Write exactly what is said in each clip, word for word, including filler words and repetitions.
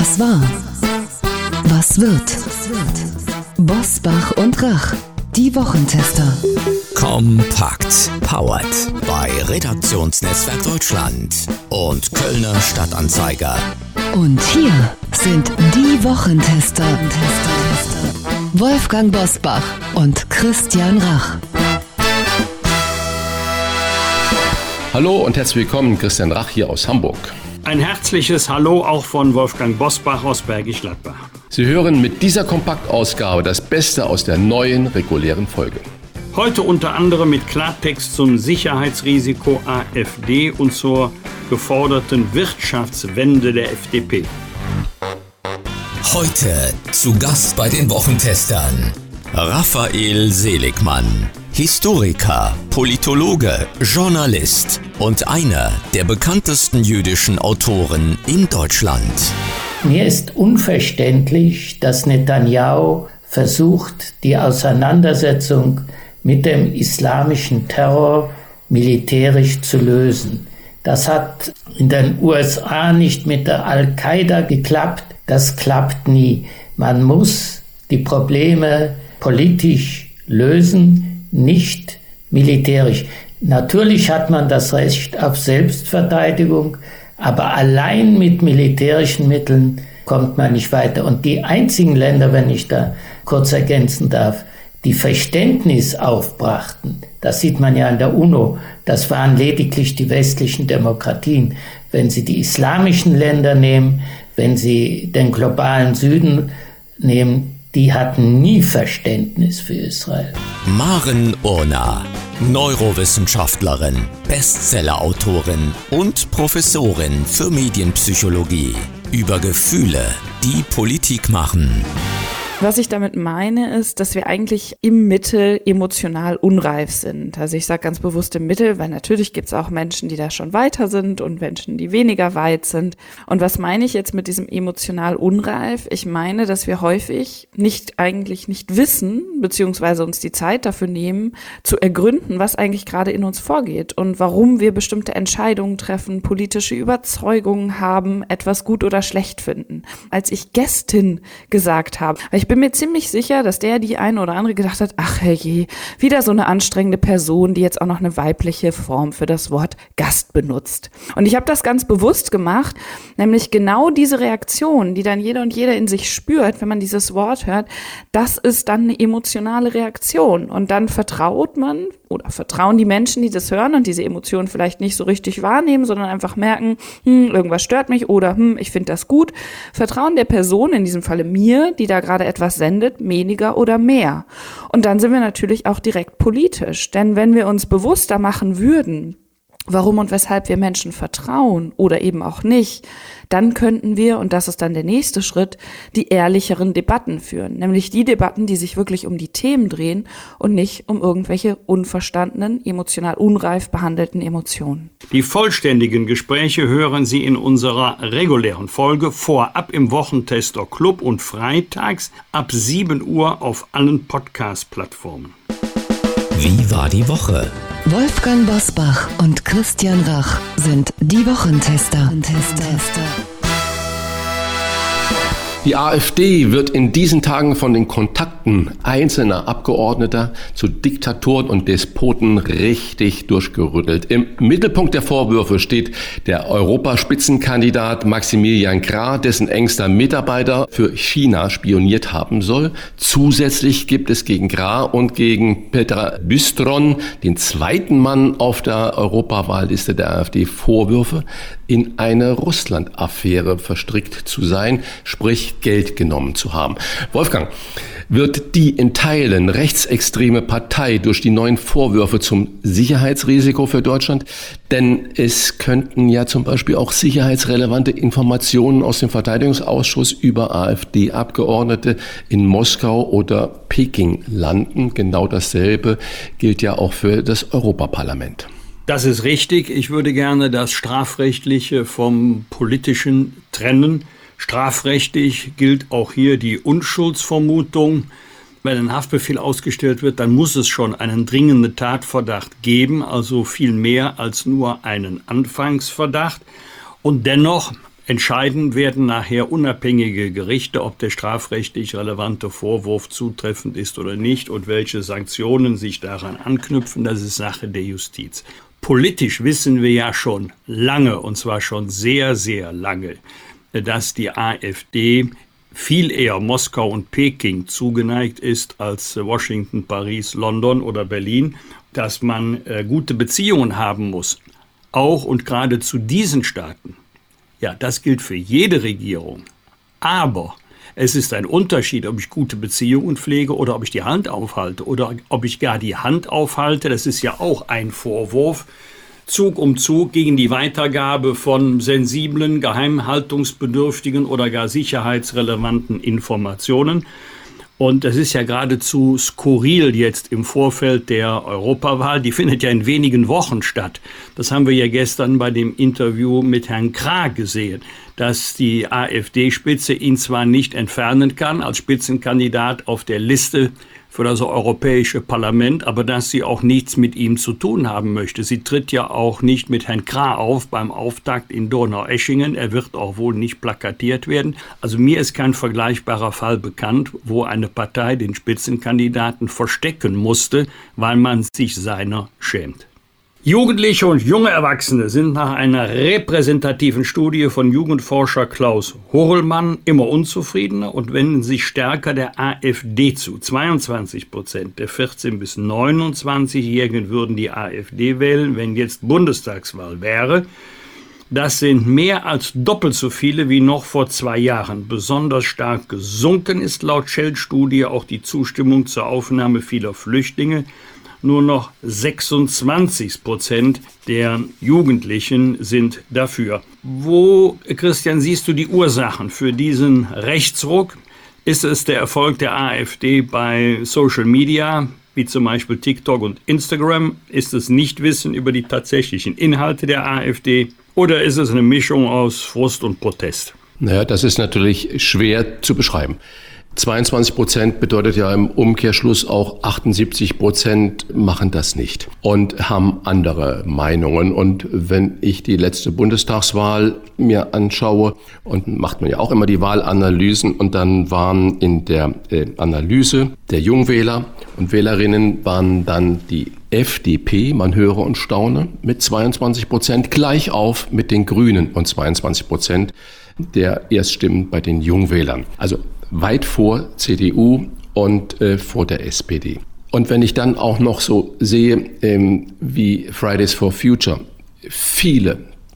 Was war? Was wird? Bosbach und Rach, die Wochentester. Kompakt. Powered bei Redaktionsnetzwerk Deutschland und Kölner Stadtanzeiger. Und hier sind die Wochentester. Wolfgang Bosbach und Christian Rach. Hallo und herzlich willkommen, Christian Rach hier aus Hamburg. Ein herzliches Hallo auch von Wolfgang Bosbach aus Bergisch Gladbach. Sie hören mit dieser Kompaktausgabe das Beste aus der neuen regulären Folge. Heute unter anderem mit Klartext zum Sicherheitsrisiko A f D und zur geforderten Wirtschaftswende der F D P. Heute zu Gast bei den Wochentestern Raphael Seligmann, Historiker, Politologe, Journalist und einer der bekanntesten jüdischen Autoren in Deutschland. Mir ist unverständlich, dass Netanyahu versucht, die Auseinandersetzung mit dem islamischen Terror militärisch zu lösen. Das hat in den U S A nicht mit der Al-Qaida geklappt, das klappt nie. Man muss die Probleme politisch lösen, nicht militärisch. Natürlich hat man das Recht auf Selbstverteidigung, aber allein mit militärischen Mitteln kommt man nicht weiter. Und die einzigen Länder, wenn ich da kurz ergänzen darf, die Verständnis aufbrachten, das sieht man ja in der UNO, das waren lediglich die westlichen Demokratien. Wenn Sie die islamischen Länder nehmen, wenn Sie den globalen Süden nehmen, die hatten nie Verständnis für Israel. Maren Urner, Neurowissenschaftlerin, Bestsellerautorin und Professorin für Medienpsychologie. Über Gefühle, die Politik machen. Was ich damit meine, ist, dass wir eigentlich im Mittel emotional unreif sind. Also ich sage ganz bewusst im Mittel, weil natürlich gibt es auch Menschen, die da schon weiter sind und Menschen, die weniger weit sind. Und was meine ich jetzt mit diesem emotional unreif? Ich meine, dass wir häufig nicht eigentlich nicht wissen, beziehungsweise uns die Zeit dafür nehmen, zu ergründen, was eigentlich gerade in uns vorgeht und warum wir bestimmte Entscheidungen treffen, politische Überzeugungen haben, etwas gut oder schlecht finden. Als ich Gästin gesagt habe, weil ich Ich bin mir ziemlich sicher, dass der, die eine oder andere gedacht hat, ach herrje, wieder so eine anstrengende Person, die jetzt auch noch eine weibliche Form für das Wort Gast benutzt. Und ich habe das ganz bewusst gemacht, nämlich genau diese Reaktion, die dann jeder und jeder in sich spürt, wenn man dieses Wort hört, das ist dann eine emotionale Reaktion. Und dann vertraut man oder vertrauen die Menschen, die das hören und diese Emotionen vielleicht nicht so richtig wahrnehmen, sondern einfach merken, hm, irgendwas stört mich oder hm, ich finde das gut. Vertrauen der Person, in diesem Falle mir, die da gerade etwas sendet, weniger oder mehr. Und dann sind wir natürlich auch direkt politisch. Denn wenn wir uns bewusster machen würden, warum und weshalb wir Menschen vertrauen oder eben auch nicht, dann könnten wir, und das ist dann der nächste Schritt, die ehrlicheren Debatten führen. Nämlich die Debatten, die sich wirklich um die Themen drehen und nicht um irgendwelche unverstandenen, emotional unreif behandelten Emotionen. Die vollständigen Gespräche hören Sie in unserer regulären Folge vorab im Wochentester Club und freitags ab sieben Uhr auf allen Podcast-Plattformen. Wie war die Woche? Wolfgang Bosbach und Christian Rach sind die Wochentester. Die AfD wird in diesen Tagen von den Kontakten einzelner Abgeordneter zu Diktatoren und Despoten richtig durchgerüttelt. Im Mittelpunkt der Vorwürfe steht der Europaspitzenkandidat Maximilian Krah, dessen engster Mitarbeiter für China spioniert haben soll. Zusätzlich gibt es gegen Krah und gegen Petra Bystron, den zweiten Mann auf der Europawahlliste der AfD, Vorwürfe, in eine Russland-Affäre verstrickt zu sein, sprich Geld genommen zu haben. Wolfgang, wird die in Teilen rechtsextreme Partei durch die neuen Vorwürfe zum Sicherheitsrisiko für Deutschland? Denn es könnten ja zum Beispiel auch sicherheitsrelevante Informationen aus dem Verteidigungsausschuss über AfD-Abgeordnete in Moskau oder Peking landen. Genau dasselbe gilt ja auch für das Europaparlament. Das ist richtig. Ich würde gerne das Strafrechtliche vom Politischen trennen. Strafrechtlich gilt auch hier die Unschuldsvermutung. Wenn ein Haftbefehl ausgestellt wird, dann muss es schon einen dringenden Tatverdacht geben, also viel mehr als nur einen Anfangsverdacht. Und dennoch Entscheiden werden nachher unabhängige Gerichte, ob der strafrechtlich relevante Vorwurf zutreffend ist oder nicht und welche Sanktionen sich daran anknüpfen. Das ist Sache der Justiz. Politisch wissen wir ja schon lange, und zwar schon sehr, sehr lange, dass die AfD viel eher Moskau und Peking zugeneigt ist als Washington, Paris, London oder Berlin, dass man äh, gute Beziehungen haben muss, auch und gerade zu diesen Staaten. Ja, das gilt für jede Regierung. Aber es ist ein Unterschied, ob ich gute Beziehungen pflege oder ob ich die Hand aufhalte oder ob ich gar die Hand aufhalte. Das ist ja auch ein Vorwurf. Zug um Zug gegen die Weitergabe von sensiblen, geheimhaltungsbedürftigen oder gar sicherheitsrelevanten Informationen. Und das ist ja geradezu skurril jetzt im Vorfeld der Europawahl. Die findet ja in wenigen Wochen statt. Das haben wir ja gestern bei dem Interview mit Herrn Krah gesehen, dass die AfD-Spitze ihn zwar nicht entfernen kann als Spitzenkandidat auf der Liste für das Europäische Parlament, aber dass sie auch nichts mit ihm zu tun haben möchte. Sie tritt ja auch nicht mit Herrn Krah auf beim Auftakt in Donaueschingen. Er wird auch wohl nicht plakatiert werden. Also mir ist kein vergleichbarer Fall bekannt, wo eine Partei den Spitzenkandidaten verstecken musste, weil man sich seiner schämt. Jugendliche und junge Erwachsene sind nach einer repräsentativen Studie von Jugendforscher Klaus Horlmann immer unzufriedener und wenden sich stärker der AfD zu. zweiundzwanzig Prozent der vierzehn- bis neunundzwanzigjährigen würden die AfD wählen, wenn jetzt Bundestagswahl wäre. Das sind mehr als doppelt so viele wie noch vor zwei Jahren. Besonders stark gesunken ist laut Shell-Studie auch die Zustimmung zur Aufnahme vieler Flüchtlinge. Nur noch sechsundzwanzig Prozent der Jugendlichen sind dafür. Wo, Christian, siehst du die Ursachen für diesen Rechtsruck? Ist es der Erfolg der AfD bei Social Media, wie zum Beispiel TikTok und Instagram? Ist es Nichtwissen über die tatsächlichen Inhalte der AfD? Oder ist es eine Mischung aus Frust und Protest? Naja, das ist natürlich schwer zu beschreiben. zweiundzwanzig Prozent bedeutet ja im Umkehrschluss auch achtundsiebzig Prozent machen das nicht und haben andere Meinungen. Und wenn ich die letzte Bundestagswahl mir anschaue, und macht man ja auch immer die Wahlanalysen, und dann waren in der äh, Analyse der Jungwähler und Wählerinnen waren dann die F D P, man höre und staune, mit zweiundzwanzig Prozent, gleich auf mit den Grünen und zweiundzwanzig Prozent der Erststimmen bei den Jungwählern. Also weit vor C D U und äh, vor der S P D. Und wenn ich dann auch noch so sehe, ähm, wie Fridays for Future viele,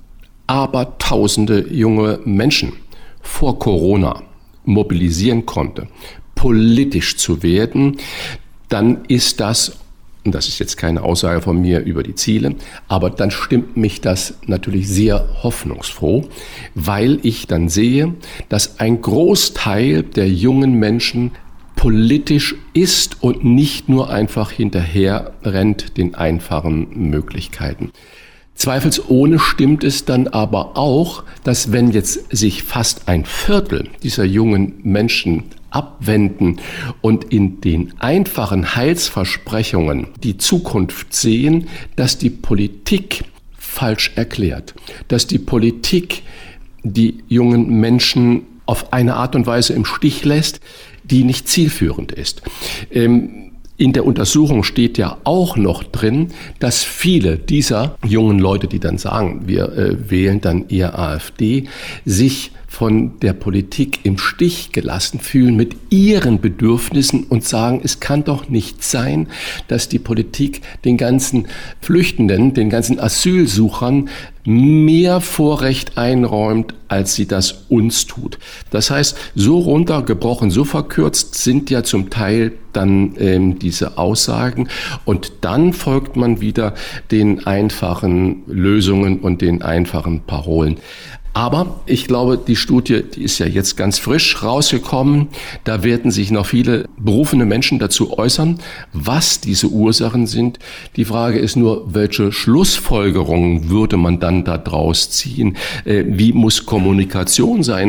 aber tausende junge Menschen vor Corona mobilisieren konnte, politisch zu werden, dann ist das, und das ist jetzt keine Aussage von mir über die Ziele, aber dann stimmt mich das natürlich sehr hoffnungsfroh, weil ich dann sehe, dass ein Großteil der jungen Menschen politisch ist und nicht nur einfach hinterher rennt den einfachen Möglichkeiten. Zweifelsohne stimmt es dann aber auch, dass wenn jetzt sich fast ein Viertel dieser jungen Menschen abwenden und in den einfachen Heilsversprechungen die Zukunft sehen, dass die Politik falsch erklärt, dass die Politik die jungen Menschen auf eine Art und Weise im Stich lässt, die nicht zielführend ist. Ähm, In der Untersuchung steht ja auch noch drin, dass viele dieser jungen Leute, die dann sagen, wir äh, wählen dann eher AfD, sich von der Politik im Stich gelassen fühlen mit ihren Bedürfnissen und sagen, es kann doch nicht sein, dass die Politik den ganzen Flüchtenden, den ganzen Asylsuchern mehr Vorrecht einräumt, als sie das uns tut. Das heißt, so runtergebrochen, so verkürzt sind ja zum Teil dann ähm, diese Aussagen, und dann folgt man wieder den einfachen Lösungen und den einfachen Parolen. Aber ich glaube, die Studie, die ist ja jetzt ganz frisch rausgekommen. Da werden sich noch viele berufene Menschen dazu äußern, was diese Ursachen sind. Die Frage ist nur, welche Schlussfolgerungen würde man dann daraus ziehen? Wie muss Kommunikation sein?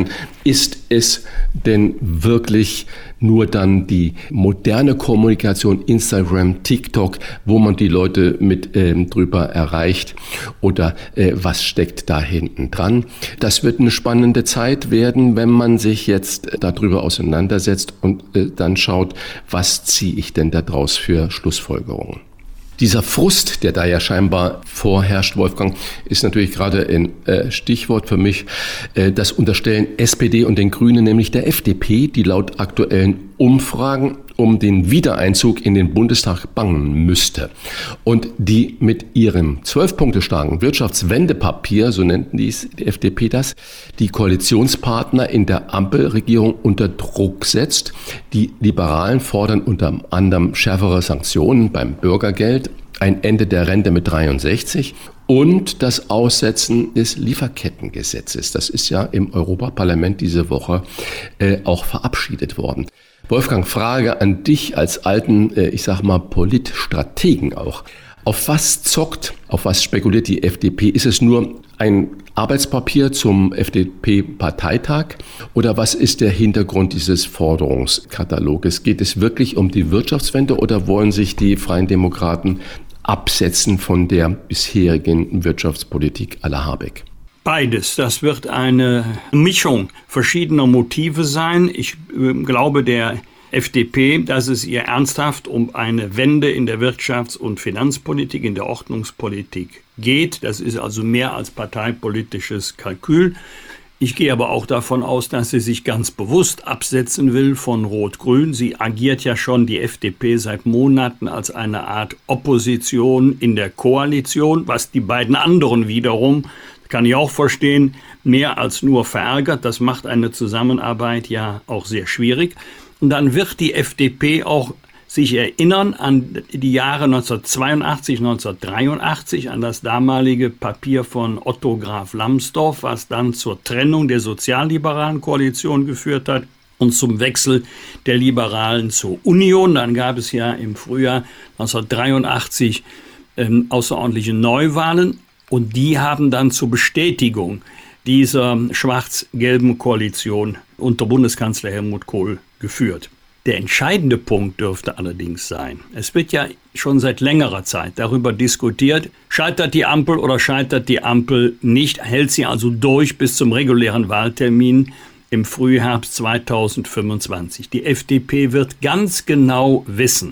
Ist es denn wirklich nur dann die moderne Kommunikation, Instagram, TikTok, wo man die Leute mit ähm, drüber erreicht? Oder äh, was steckt da hinten dran? Das wird eine spannende Zeit werden, wenn man sich jetzt darüber auseinandersetzt und äh, dann schaut, was ziehe ich denn da draus für Schlussfolgerungen? Dieser Frust, der da ja scheinbar vorherrscht, Wolfgang, ist natürlich gerade ein äh, Stichwort für mich. Äh, das unterstellen S P D und den Grünen, nämlich der F D P, die laut aktuellen Umfragen um den Wiedereinzug in den Bundestag bangen müsste. Und die mit ihrem zwölf Punkte starken Wirtschaftswendepapier, so nennt die F D P das, die Koalitionspartner in der Ampelregierung unter Druck setzt. Die Liberalen fordern unter anderem schärfere Sanktionen beim Bürgergeld, ein Ende der Rente mit dreiundsechzig und das Aussetzen des Lieferkettengesetzes. Das ist ja im Europaparlament diese Woche äh, auch verabschiedet worden. Wolfgang, Frage an dich als alten, äh, ich sag mal, Politstrategen auch. Auf was zockt, auf was spekuliert die F D P? Ist es nur ein Arbeitspapier zum F D P-Parteitag oder was ist der Hintergrund dieses Forderungskataloges? Geht es wirklich um die Wirtschaftswende oder wollen sich die Freien Demokraten absetzen von der bisherigen Wirtschaftspolitik à la Habeck? Beides. Das wird eine Mischung verschiedener Motive sein. Ich äh, glaube der F D P, dass es ihr ernsthaft um eine Wende in der Wirtschafts- und Finanzpolitik, in der Ordnungspolitik geht. Das ist also mehr als parteipolitisches Kalkül. Ich gehe aber auch davon aus, dass sie sich ganz bewusst absetzen will von Rot-Grün. Sie agiert ja schon, die F D P, seit Monaten als eine Art Opposition in der Koalition, was die beiden anderen wiederum, kann ich auch verstehen, mehr als nur verärgert. Das macht eine Zusammenarbeit ja auch sehr schwierig. Und dann wird die F D P auch sich erinnern an die Jahre neunzehnhundertzweiundachtzig, neunzehnhundertdreiundachtzig, an das damalige Papier von Otto Graf Lambsdorff, was dann zur Trennung der sozialliberalen Koalition geführt hat und zum Wechsel der Liberalen zur Union. Dann gab es ja im Frühjahr neunzehnhundertdreiundachtzig ähm, außerordentliche Neuwahlen und die haben dann zur Bestätigung dieser schwarz-gelben Koalition unter Bundeskanzler Helmut Kohl geführt. Der entscheidende Punkt dürfte allerdings sein, es wird ja schon seit längerer Zeit darüber diskutiert, scheitert die Ampel oder scheitert die Ampel nicht, hält sie also durch bis zum regulären Wahltermin im Frühherbst zweitausendfünfundzwanzig. Die F D P wird ganz genau wissen,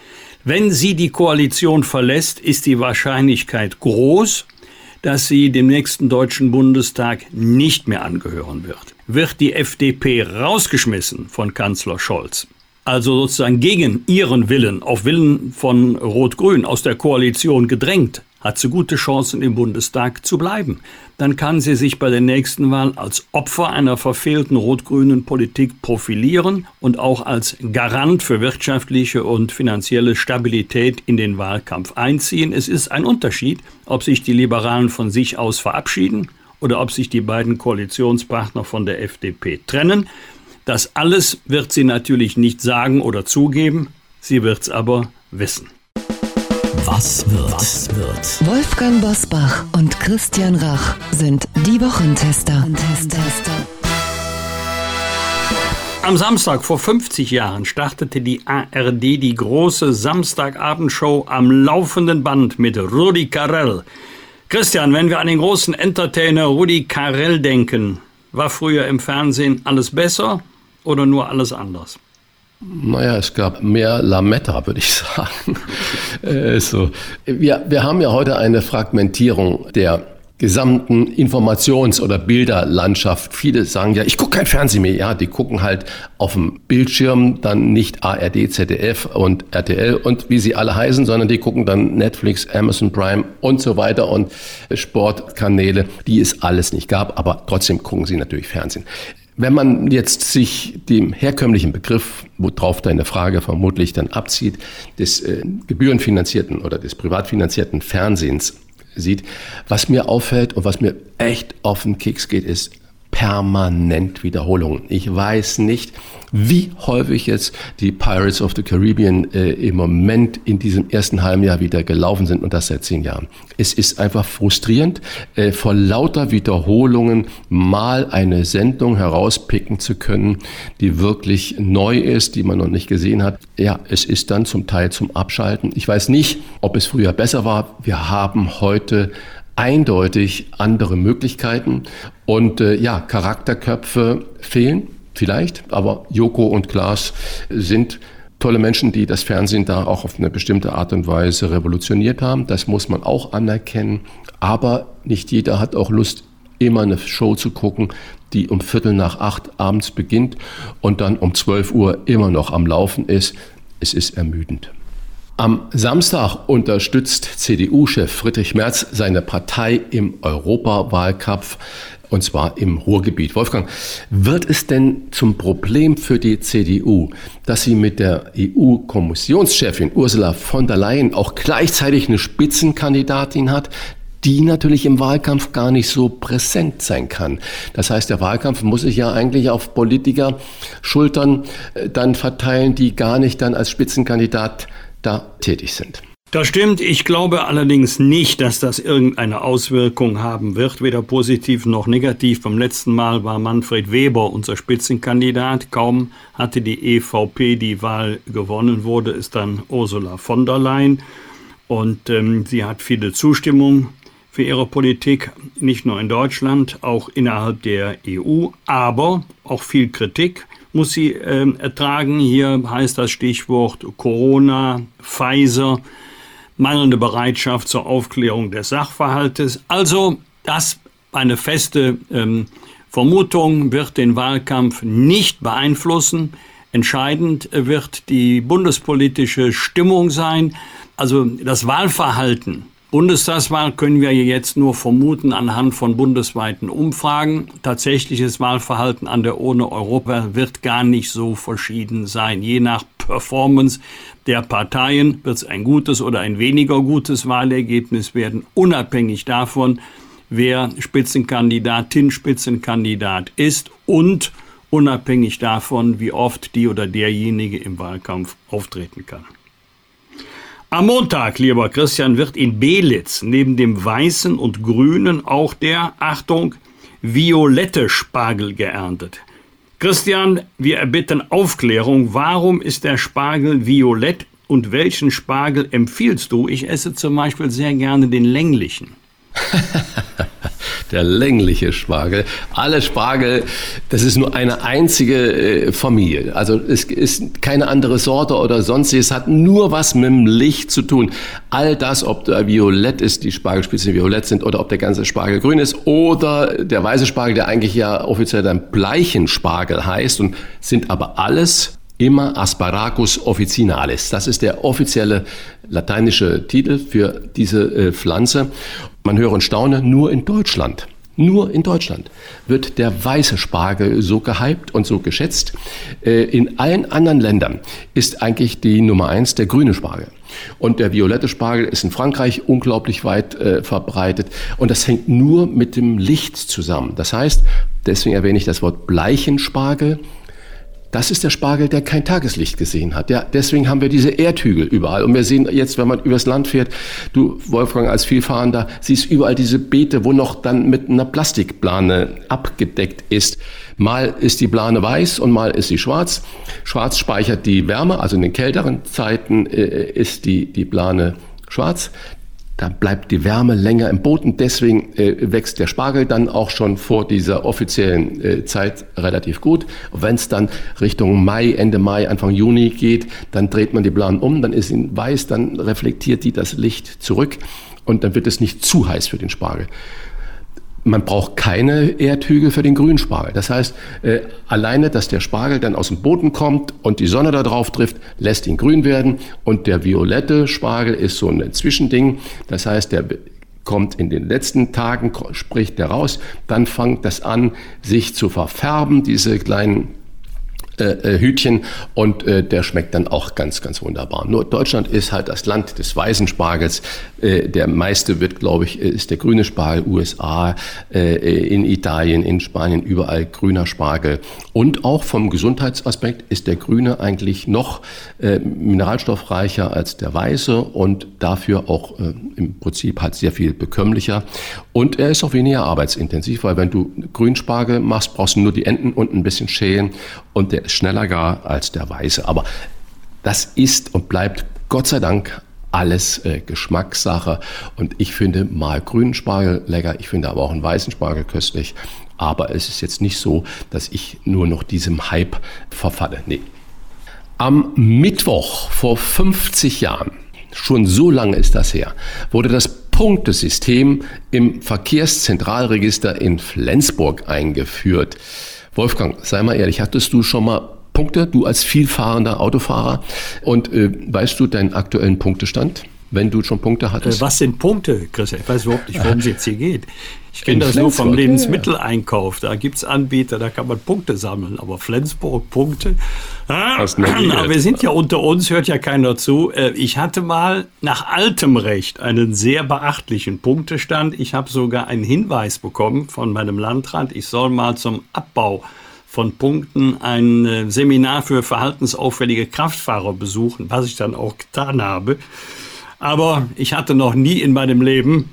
wenn sie die Koalition verlässt, ist die Wahrscheinlichkeit groß, dass sie dem nächsten Deutschen Bundestag nicht mehr angehören wird. Wird die F D P rausgeschmissen von Kanzler Scholz, also sozusagen gegen ihren Willen, auf Willen von Rot-Grün aus der Koalition gedrängt, hat sie gute Chancen im Bundestag zu bleiben. Dann kann sie sich bei der nächsten Wahl als Opfer einer verfehlten rot-grünen Politik profilieren und auch als Garant für wirtschaftliche und finanzielle Stabilität in den Wahlkampf einziehen. Es ist ein Unterschied, ob sich die Liberalen von sich aus verabschieden oder ob sich die beiden Koalitionspartner von der F D P trennen. Das alles wird sie natürlich nicht sagen oder zugeben, sie wird es aber wissen. Was wird? Was wird? Wolfgang Bosbach und Christian Rach sind die Wochentester. Am Samstag vor fünfzig Jahren startete die A R D die große Samstagabendshow am laufenden Band mit Rudi Carrell. Christian, wenn wir an den großen Entertainer Rudi Carrell denken, war früher im Fernsehen alles besser oder nur alles anders? Naja, es gab mehr Lametta, würde ich sagen. äh, so. wir, wir haben ja heute eine Fragmentierung der gesamten Informations- oder Bilderlandschaft. Viele sagen ja, ich gucke kein Fernsehen mehr. Ja, die gucken halt auf dem Bildschirm dann nicht A R D, Z D F und R T L und wie sie alle heißen, sondern die gucken dann Netflix, Amazon Prime und so weiter und Sportkanäle, die es alles nicht gab, aber trotzdem gucken sie natürlich Fernsehen. Wenn man jetzt sich dem herkömmlichen Begriff, worauf deine Frage vermutlich dann abzieht, des äh, gebührenfinanzierten oder des privat finanzierten Fernsehens sieht, was mir auffällt und was mir echt auf den Keks geht, ist permanent Wiederholungen. Ich weiß nicht, wie häufig jetzt die Pirates of the Caribbean äh, im Moment in diesem ersten halben Jahr wieder gelaufen sind und das seit zehn Jahren. Es ist einfach frustrierend, äh, vor lauter Wiederholungen mal eine Sendung herauspicken zu können, die wirklich neu ist, die man noch nicht gesehen hat. Ja, es ist dann zum Teil zum Abschalten. Ich weiß nicht, ob es früher besser war. Wir haben heute eindeutig andere Möglichkeiten und äh, ja, Charakterköpfe fehlen. Vielleicht, aber Joko und Klaas sind tolle Menschen, die das Fernsehen da auch auf eine bestimmte Art und Weise revolutioniert haben. Das muss man auch anerkennen. Aber nicht jeder hat auch Lust, immer eine Show zu gucken, die um Viertel nach acht abends beginnt und dann um zwölf Uhr immer noch am Laufen ist. Es ist ermüdend. Am Samstag unterstützt C D U-Chef Friedrich Merz seine Partei im Europawahlkampf, und zwar im Ruhrgebiet. Wolfgang, wird es denn zum Problem für die C D U, dass sie mit der E U-Kommissionschefin Ursula von der Leyen auch gleichzeitig eine Spitzenkandidatin hat, die natürlich im Wahlkampf gar nicht so präsent sein kann? Das heißt, der Wahlkampf muss sich ja eigentlich auf Politiker Schultern dann verteilen, die gar nicht dann als Spitzenkandidat da tätig sind. Das stimmt. Ich glaube allerdings nicht, dass das irgendeine Auswirkung haben wird, weder positiv noch negativ. Beim letzten Mal war Manfred Weber unser Spitzenkandidat. Kaum hatte die E V P die Wahl gewonnen, wurde es dann Ursula von der Leyen. Und ähm, sie hat viele Zustimmung für ihre Politik, nicht nur in Deutschland, auch innerhalb der E U, aber auch viel Kritik muss sie äh, ertragen. Hier heißt das Stichwort Corona, Pfizer, mangelnde Bereitschaft zur Aufklärung des Sachverhaltes. Also das, eine feste ähm, Vermutung, wird den Wahlkampf nicht beeinflussen. Entscheidend wird die bundespolitische Stimmung sein. Also das Wahlverhalten. Bundestagswahl können wir jetzt nur vermuten anhand von bundesweiten Umfragen. Tatsächliches Wahlverhalten an der Urne Europa wird gar nicht so verschieden sein. Je nach Performance der Parteien wird es ein gutes oder ein weniger gutes Wahlergebnis werden, unabhängig davon, wer Spitzenkandidatin, Spitzenkandidat ist und unabhängig davon, wie oft die oder derjenige im Wahlkampf auftreten kann. Am Montag, lieber Christian, wird in Belitz neben dem weißen und grünen auch der, Achtung, violette Spargel geerntet. Christian, wir erbitten Aufklärung. Warum ist der Spargel violett und welchen Spargel empfiehlst du? Ich esse zum Beispiel sehr gerne den länglichen. Der längliche Spargel. Alle Spargel, das ist nur eine einzige äh, Familie. Also es ist keine andere Sorte oder sonstiges. Es hat nur was mit dem Licht zu tun. All das, ob der violett ist, die Spargelspitzen violett sind, oder ob der ganze Spargel grün ist, oder der weiße Spargel, der eigentlich ja offiziell dann Bleichenspargel heißt, und sind aber alles immer Asparagus officinalis. Das ist der offizielle lateinische Titel für diese äh, Pflanze. Man höre und staune, nur in Deutschland, nur in Deutschland wird der weiße Spargel so gehypt und so geschätzt. Äh, in allen anderen Ländern ist eigentlich die Nummer eins der grüne Spargel. Und der violette Spargel ist in Frankreich unglaublich weit äh, verbreitet. Und das hängt nur mit dem Licht zusammen. Das heißt, deswegen erwähne ich das Wort Bleichenspargel. Das ist der Spargel, der kein Tageslicht gesehen hat. Ja, deswegen haben wir diese Erdhügel überall. Und wir sehen jetzt, wenn man übers Land fährt, du, Wolfgang, als Vielfahrender, siehst überall diese Beete, wo noch dann mit einer Plastikplane abgedeckt ist. Mal ist die Plane weiß und mal ist sie schwarz. Schwarz speichert die Wärme, also in den kälteren Zeiten äh, ist die, die Plane schwarz. Da bleibt die Wärme länger im Boden, deswegen äh, wächst der Spargel dann auch schon vor dieser offiziellen äh, Zeit relativ gut. Wenn es dann Richtung Mai, Ende Mai, Anfang Juni geht, dann dreht man die Blasen um, dann ist sie weiß, dann reflektiert die das Licht zurück und dann wird es nicht zu heiß für den Spargel. Man braucht keine Erdhügel für den Grünspargel. Das heißt, äh, alleine, dass der Spargel dann aus dem Boden kommt und die Sonne da drauf trifft, lässt ihn grün werden. Und der violette Spargel ist so ein Zwischending. Das heißt, der kommt in den letzten Tagen, spricht der raus. Dann fängt das an, sich zu verfärben, diese kleinen Äh, Hütchen und äh, der schmeckt dann auch ganz, ganz wunderbar. Nur Deutschland ist halt das Land des weißen Spargels. Äh, der meiste wird, glaube ich, ist der grüne Spargel, U S A, äh, in Italien, in Spanien, überall grüner Spargel. Und auch vom Gesundheitsaspekt ist der grüne eigentlich noch äh, mineralstoffreicher als der weiße und dafür auch äh, im Prinzip halt sehr viel bekömmlicher. Und er ist auch weniger arbeitsintensiv, weil wenn du Grünspargel machst, brauchst du nur die Enden und ein bisschen schälen und der ist schneller gar als der weiße. Aber das ist und bleibt Gott sei Dank alles äh, Geschmackssache. Und ich finde mal grünen Spargel lecker, ich finde aber auch einen weißen Spargel köstlich. Aber es ist jetzt nicht so, dass ich nur noch diesem Hype verfalle. Nee. Am Mittwoch vor fünfzig Jahren, schon so lange ist das her, wurde das Punktesystem im Verkehrszentralregister in Flensburg eingeführt. Wolfgang, sei mal ehrlich, hattest du schon mal Punkte, du als vielfahrender Autofahrer? Und äh, weißt du deinen aktuellen Punktestand, wenn du schon Punkte hattest? Äh, was sind Punkte, Chris? Ich weiß überhaupt nicht, worum es jetzt hier geht. Ich kenne das nur vom Lebensmitteleinkauf. Da gibt es Anbieter, da kann man Punkte sammeln. Aber Flensburg, Punkte? Ah, aber wir sind ja unter uns, hört ja keiner zu. Ich hatte mal nach altem Recht einen sehr beachtlichen Punktestand. Ich habe sogar einen Hinweis bekommen von meinem Landrat, ich soll mal zum Abbau von Punkten ein Seminar für verhaltensauffällige Kraftfahrer besuchen, was ich dann auch getan habe. Aber ich hatte noch nie in meinem Leben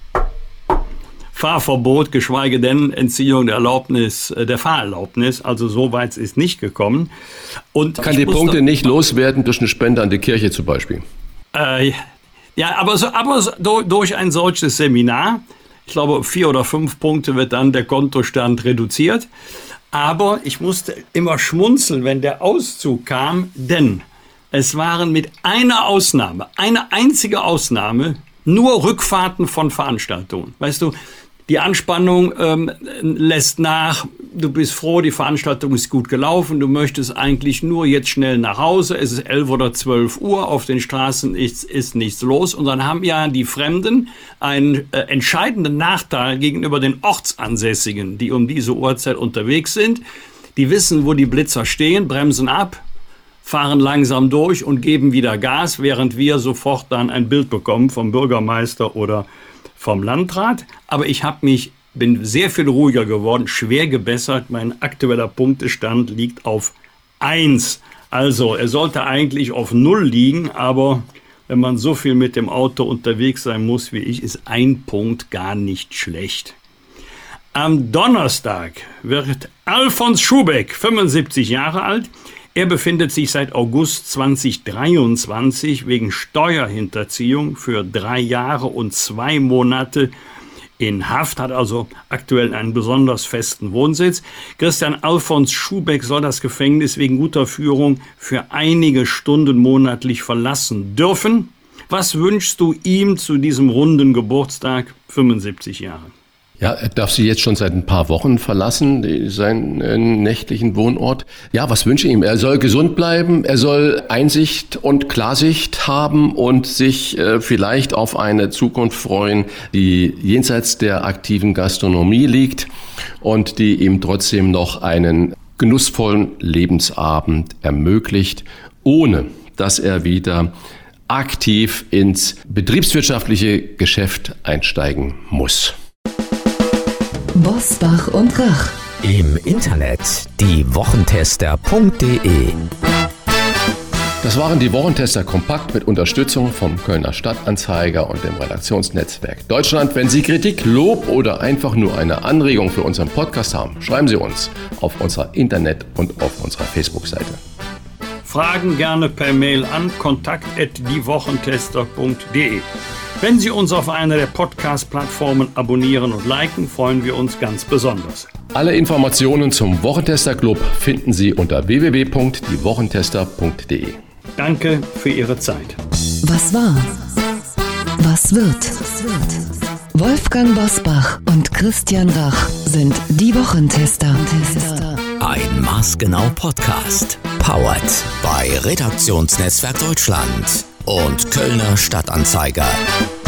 Fahrverbot, geschweige denn Entziehung der Erlaubnis, der Fahrerlaubnis. Also so weit ist nicht gekommen. Und kann die Punkte nicht loswerden durch eine Spende an die Kirche zum Beispiel? Äh, ja, aber, so, aber so, durch ein solches Seminar, ich glaube vier oder fünf Punkte wird dann der Kontostand reduziert. Aber ich musste immer schmunzeln, wenn der Auszug kam, denn es waren mit einer Ausnahme, eine einzige Ausnahme, nur Rückfahrten von Veranstaltungen. Weißt du, die Anspannung ähm, lässt nach, du bist froh, die Veranstaltung ist gut gelaufen, du möchtest eigentlich nur jetzt schnell nach Hause, es ist elf oder zwölf Uhr, auf den Straßen ist, ist nichts los und dann haben ja die Fremden einen äh, entscheidenden Nachteil gegenüber den Ortsansässigen, die um diese Uhrzeit unterwegs sind. Die wissen, wo die Blitzer stehen, bremsen ab, fahren langsam durch und geben wieder Gas, während wir sofort dann ein Bild bekommen vom Bürgermeister oder vom Landrat. Aber ich habe mich, bin sehr viel ruhiger geworden, schwer gebessert. Mein aktueller Punktestand liegt auf eins. Also er sollte eigentlich auf null liegen, aber wenn man so viel mit dem Auto unterwegs sein muss wie ich, ist ein Punkt gar nicht schlecht. Am Donnerstag wird Alfons Schubeck, fünfundsiebzig Jahre alt. Er befindet sich seit August zweitausenddreiundzwanzig wegen Steuerhinterziehung für drei Jahre und zwei Monate in Haft, hat also aktuell einen besonders festen Wohnsitz. Christian Alfons Schubeck soll das Gefängnis wegen guter Führung für einige Stunden monatlich verlassen dürfen. Was wünschst du ihm zu diesem runden Geburtstag, fünfundsiebzig Jahre? Ja, er darf sie jetzt schon seit ein paar Wochen verlassen, seinen äh, nächtlichen Wohnort. Ja, was wünsche ich ihm? Er soll gesund bleiben, er soll Einsicht und Klarsicht haben und sich äh, vielleicht auf eine Zukunft freuen, die jenseits der aktiven Gastronomie liegt und die ihm trotzdem noch einen genussvollen Lebensabend ermöglicht, ohne dass er wieder aktiv ins betriebswirtschaftliche Geschäft einsteigen muss. Bosbach und Rach. Im Internet die Wochentester punkt de. Das waren die Wochentester kompakt mit Unterstützung vom Kölner Stadtanzeiger und dem Redaktionsnetzwerk Deutschland. Wenn Sie Kritik, Lob oder einfach nur eine Anregung für unseren Podcast haben, schreiben Sie uns auf unserer Internet- und auf unserer Facebook-Seite. Fragen gerne per Mail an kontakt at die wochentester punkt de. Wenn Sie uns auf einer der Podcast-Plattformen abonnieren und liken, freuen wir uns ganz besonders. Alle Informationen zum Wochentester Club finden Sie unter w w w punkt die wochentester punkt de. Danke für Ihre Zeit. Was war? Was wird? Wolfgang Bosbach und Christian Rach sind die Wochentester. Ein maßgenau Podcast. Powered bei Redaktionsnetzwerk Deutschland und Kölner Stadtanzeiger.